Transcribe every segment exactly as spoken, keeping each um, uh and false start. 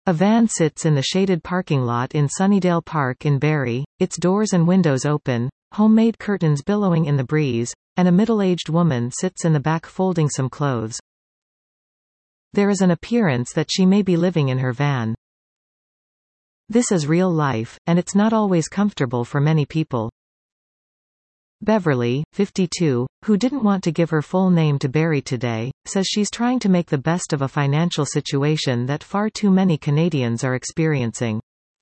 A van sits in the shaded parking lot in Sunnydale Park in Barrie, its doors and windows open, homemade curtains billowing in the breeze, and a middle-aged woman sits in the back folding some clothes. There is an appearance that she may be living in her van. This is real life, and it's not always comfortable for many people. Beverly, fifty-two, who didn't want to give her full name to Barrie today, says she's trying to make the best of a financial situation that far too many Canadians are experiencing.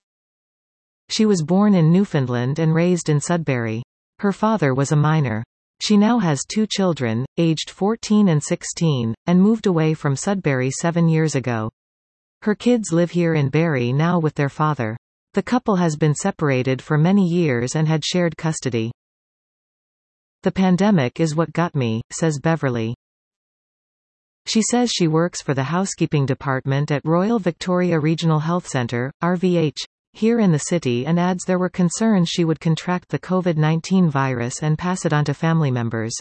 She was born in Newfoundland and raised in Sudbury. Her father was a miner. She now has two children, aged fourteen and sixteen, and moved away from Sudbury seven years ago. Her kids live here in Barrie now with their father. The couple has been separated for many years and had shared custody. The pandemic is what got me, says Beverly. She says she works for the housekeeping department at Royal Victoria Regional Health Centre, R V H, here in the city, and adds there were concerns she would contract the COVID nineteen virus and pass it on to family members.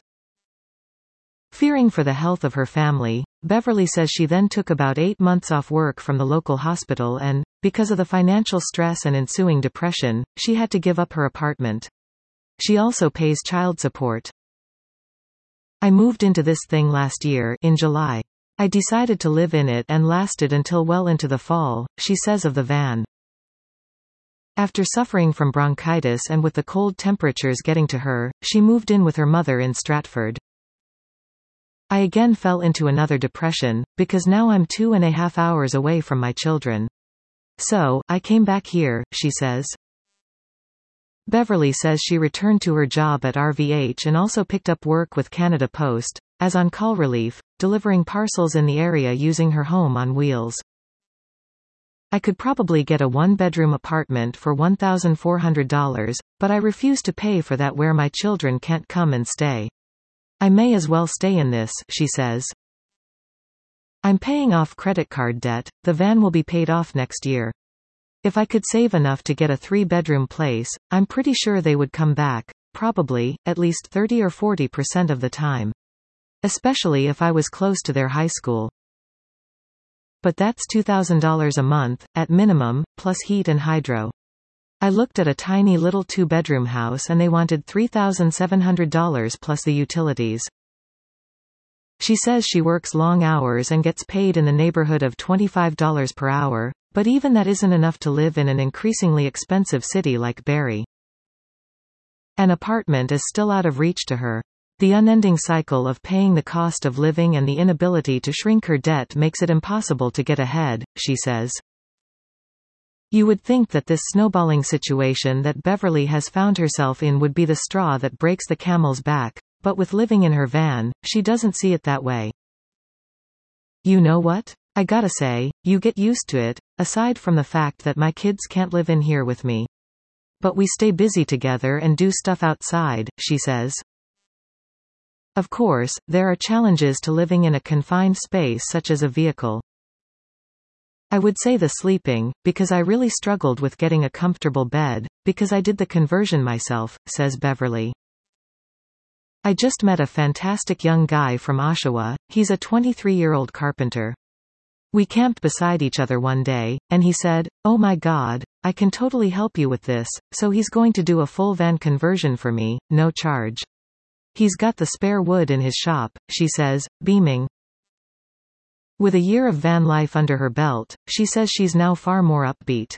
Fearing for the health of her family, Beverly says she then took about eight months off work from the local hospital and, because of the financial stress and ensuing depression, she had to give up her apartment. She also pays child support. I moved into this thing last year, in July. I decided to live in it and lasted until well into the fall, she says of the van. After suffering from bronchitis and with the cold temperatures getting to her, she moved in with her mother in Stratford. I again fell into another depression, because now I'm two and a half hours away from my children. So, I came back here, she says. Beverly says she returned to her job at R V H and also picked up work with Canada Post, as on-call relief, delivering parcels in the area using her home on wheels. I could probably get a one-bedroom apartment for one thousand four hundred dollars, but I refuse to pay for that where my children can't come and stay. I may as well stay in this, she says. I'm paying off credit card debt, the van will be paid off next year. If I could save enough to get a three-bedroom place, I'm pretty sure they would come back, probably, at least thirty or forty percent of the time. Especially if I was close to their high school. But that's two thousand dollars a month, at minimum, plus heat and hydro. I looked at a tiny little two-bedroom house and they wanted three thousand seven hundred dollars plus the utilities. She says she works long hours and gets paid in the neighborhood of twenty-five dollars per hour, but even that isn't enough to live in an increasingly expensive city like Barrie. An apartment is still out of reach to her. The unending cycle of paying the cost of living and the inability to shrink her debt makes it impossible to get ahead, she says. You would think that this snowballing situation that Beverly has found herself in would be the straw that breaks the camel's back, but with living in her van, she doesn't see it that way. You know what? I gotta say, you get used to it, aside from the fact that my kids can't live in here with me. But we stay busy together and do stuff outside, she says. Of course, there are challenges to living in a confined space such as a vehicle. I would say the sleeping, because I really struggled with getting a comfortable bed, because I did the conversion myself, says Beverly. I just met a fantastic young guy from Oshawa, he's a twenty-three-year-old carpenter. We camped beside each other one day, and he said, "Oh my God, I can totally help you with this," so he's going to do a full van conversion for me, no charge. He's got the spare wood in his shop, she says, beaming. With a year of van life under her belt, she says she's now far more upbeat.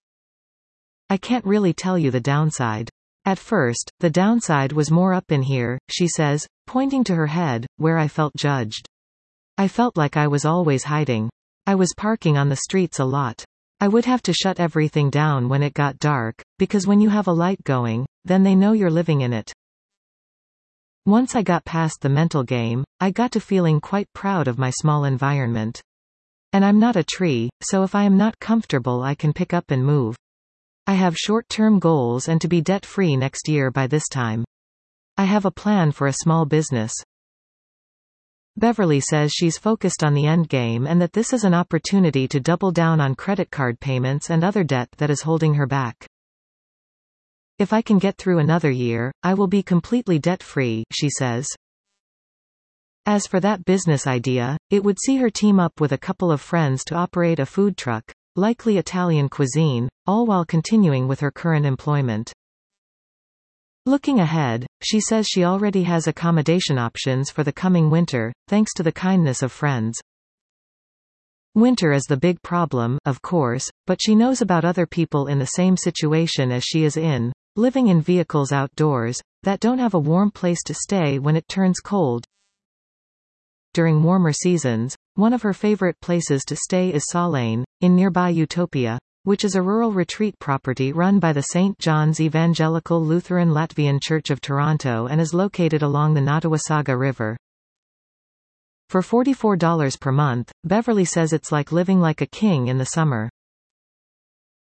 I can't really tell you the downside. At first, the downside was more up in here, she says, pointing to her head, where I felt judged. I felt like I was always hiding. I was parking on the streets a lot. I would have to shut everything down when it got dark, because when you have a light going, then they know you're living in it. Once I got past the mental game, I got to feeling quite proud of my small environment. And I'm not a tree, so if I am not comfortable I can pick up and move. I have short-term goals and to be debt-free next year by this time. I have a plan for a small business. Beverly says she's focused on the end game and that this is an opportunity to double down on credit card payments and other debt that is holding her back. If I can get through another year, I will be completely debt-free, she says. As for that business idea, it would see her team up with a couple of friends to operate a food truck, likely Italian cuisine, all while continuing with her current employment. Looking ahead, she says she already has accommodation options for the coming winter, thanks to the kindness of friends. Winter is the big problem, of course, but she knows about other people in the same situation as she is in, living in vehicles outdoors, that don't have a warm place to stay when it turns cold. During warmer seasons, one of her favorite places to stay is Sawlane, in nearby Utopia, which is a rural retreat property run by the Saint John's Evangelical Lutheran Latvian Church of Toronto and is located along the Nottawasaga River. For forty-four dollars per month, Beverly says it's like living like a king in the summer.